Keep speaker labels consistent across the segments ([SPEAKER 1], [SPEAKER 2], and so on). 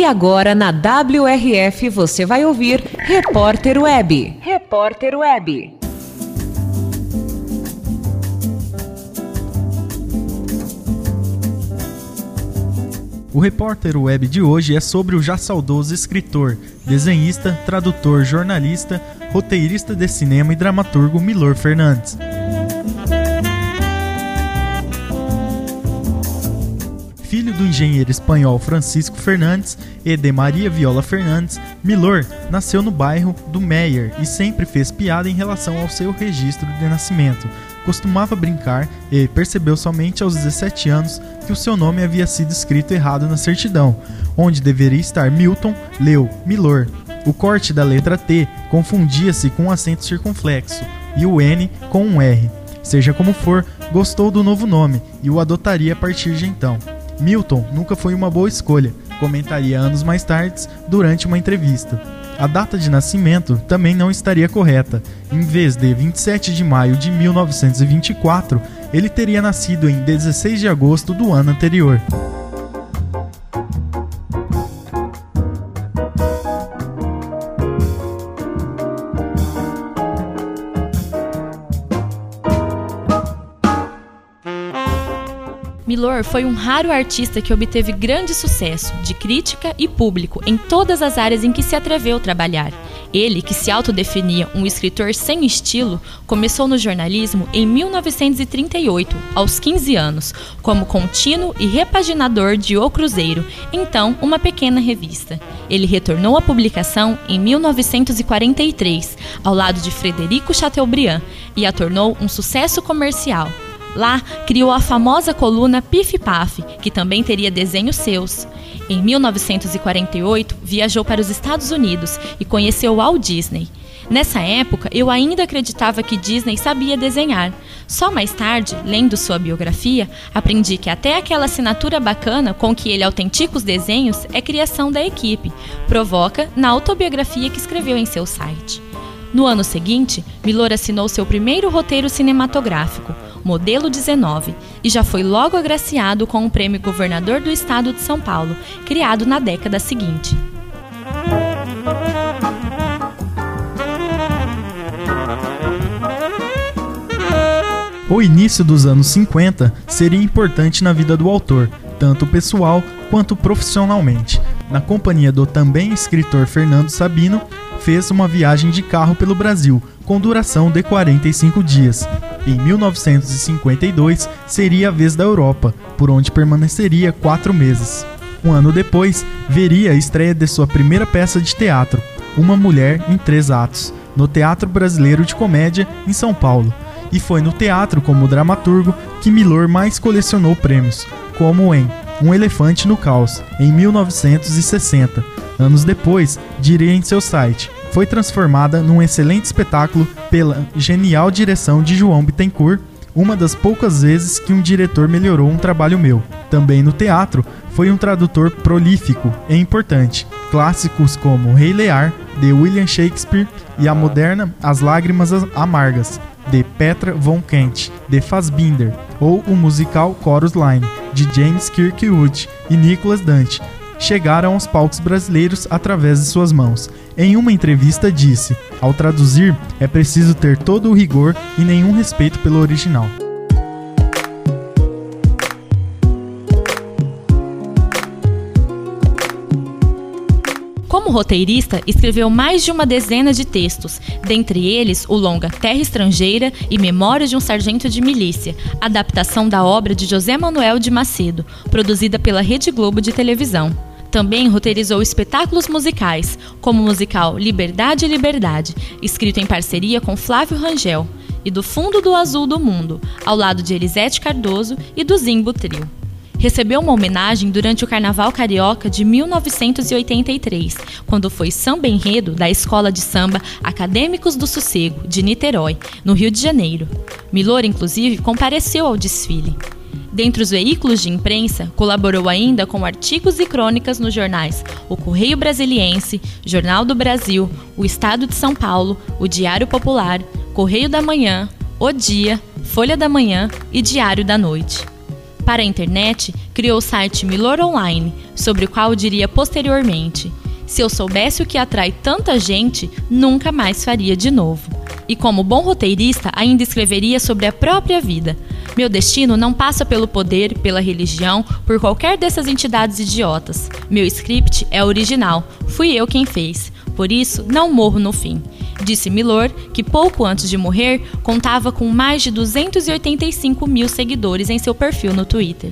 [SPEAKER 1] E agora na WRF você vai ouvir Repórter Web. Repórter Web.
[SPEAKER 2] O Repórter Web de hoje é sobre o já saudoso escritor, desenhista, tradutor, jornalista, roteirista de cinema e dramaturgo Milor Fernandes. Filho do engenheiro espanhol Francisco Fernandes e de Maria Viola Fernandes, Milor nasceu no bairro do Meier e sempre fez piada em relação ao seu registro de nascimento. Costumava brincar e percebeu somente aos 17 anos que o seu nome havia sido escrito errado na certidão, onde deveria estar Milton, leu Milor. O corte da letra T confundia-se com um acento circunflexo e o N com um R. Seja como for, gostou do novo nome e o adotaria a partir de então. Milton nunca foi uma boa escolha, comentaria anos mais tarde durante uma entrevista. A data de nascimento também não estaria correta. Em vez de 27 de maio de 1924, ele teria nascido em 16 de agosto do ano anterior.
[SPEAKER 3] Milor foi um raro artista que obteve grande sucesso, de crítica e público, em todas as áreas em que se atreveu a trabalhar. Ele, que se autodefinia um escritor sem estilo, começou no jornalismo em 1938, aos 15 anos, como contínuo e repaginador de O Cruzeiro, então uma pequena revista. Ele retornou à publicação em 1943, ao lado de Frederico Chateaubriand, e a tornou um sucesso comercial. Lá, criou a famosa coluna Pif Paf, que também teria desenhos seus. Em 1948, viajou para os Estados Unidos e conheceu Walt Disney. Nessa época, eu ainda acreditava que Disney sabia desenhar. Só mais tarde, lendo sua biografia, aprendi que até aquela assinatura bacana com que ele autentica os desenhos é criação da equipe. Provoca na autobiografia que escreveu em seu site. No ano seguinte, Milor assinou seu primeiro roteiro cinematográfico, Modelo 19, e já foi logo agraciado com o Prêmio Governador do Estado de São Paulo, criado na década seguinte.
[SPEAKER 2] O início dos anos 50 seria importante na vida do autor, tanto pessoal quanto profissionalmente. Na companhia do também escritor Fernando Sabino, fez uma viagem de carro pelo Brasil, com duração de 45 dias. Em 1952, seria a vez da Europa, por onde permaneceria 4 meses. Um ano depois, veria a estreia de sua primeira peça de teatro, Uma Mulher em 3 Atos, no Teatro Brasileiro de Comédia, em São Paulo. E foi no teatro, como dramaturgo, que Milor mais colecionou prêmios, como em Um Elefante no Caos, em 1960. Anos depois, diria em seu site, foi transformada num excelente espetáculo pela genial direção de João Bittencourt, uma das poucas vezes que um diretor melhorou um trabalho meu. Também no teatro, foi um tradutor prolífico e importante. Clássicos como Rei Lear, de William Shakespeare, e a moderna As Lágrimas Amargas, de Petra von Kant, de Fassbinder, ou o musical Chorus Line, de James Kirkwood e Nicholas Dante, chegaram aos palcos brasileiros através de suas mãos. Em uma entrevista disse: ao traduzir, é preciso ter todo o rigor e nenhum respeito pelo original.
[SPEAKER 3] Como roteirista, escreveu mais de uma dezena de textos, dentre eles o longa Terra Estrangeira e Memórias de um Sargento de Milícia, adaptação da obra de José Manuel de Macedo, produzida pela Rede Globo de televisão. Também roteirizou espetáculos musicais, como o musical Liberdade, Liberdade, escrito em parceria com Flávio Rangel, e Do Fundo do Azul do Mundo, ao lado de Elisete Cardoso e do Zimbo Trio. Recebeu uma homenagem durante o Carnaval Carioca de 1983, quando foi samba enredo da Escola de Samba Acadêmicos do Sossego, de Niterói, no Rio de Janeiro. Milor, inclusive, compareceu ao desfile. Dentre os veículos de imprensa, colaborou ainda com artigos e crônicas nos jornais O Correio Brasiliense, Jornal do Brasil, O Estado de São Paulo, O Diário Popular, Correio da Manhã, O Dia, Folha da Manhã e Diário da Noite. Para a internet, criou o site Milor Online, sobre o qual diria posteriormente: se eu soubesse o que atrai tanta gente, nunca mais faria de novo. E como bom roteirista, ainda escreveria sobre a própria vida. Meu destino não passa pelo poder, pela religião, por qualquer dessas entidades idiotas. Meu script é original, fui eu quem fez. Por isso, não morro no fim. Disse Milor, que pouco antes de morrer, contava com mais de 285 mil seguidores em seu perfil no Twitter.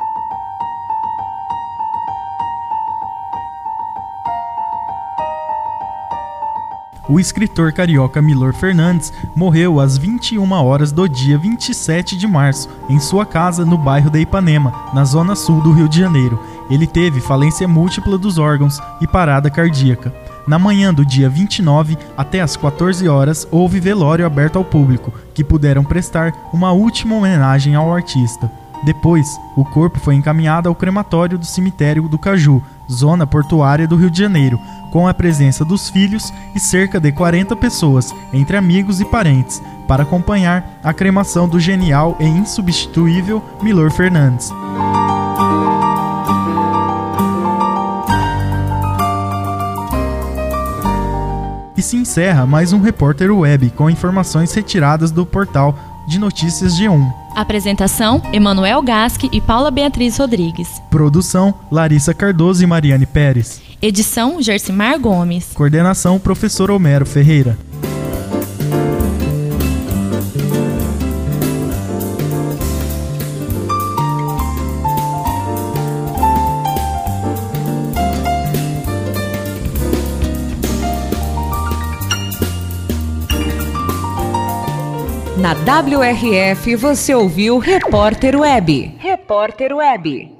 [SPEAKER 2] O escritor carioca Milor Fernandes morreu às 21 horas do dia 27 de março, em sua casa no bairro de Ipanema, na zona sul do Rio de Janeiro. Ele teve falência múltipla dos órgãos e parada cardíaca. Na manhã do dia 29, até às 14 horas, houve velório aberto ao público, que puderam prestar uma última homenagem ao artista. Depois, o corpo foi encaminhado ao crematório do cemitério do Caju, zona portuária do Rio de Janeiro, com a presença dos filhos e cerca de 40 pessoas, entre amigos e parentes, para acompanhar a cremação do genial e insubstituível Milor Fernandes. E se encerra mais um Repórter Web com informações retiradas do portal de notícias G1.
[SPEAKER 3] Apresentação: Emanuel Gasque e Paula Beatriz Rodrigues.
[SPEAKER 2] Produção: Larissa Cardoso e Mariane Pérez.
[SPEAKER 3] Edição: Gersimar Gomes.
[SPEAKER 2] Coordenação: Professor Homero Ferreira.
[SPEAKER 1] Na WRF você ouviu Repórter Web. Repórter Web.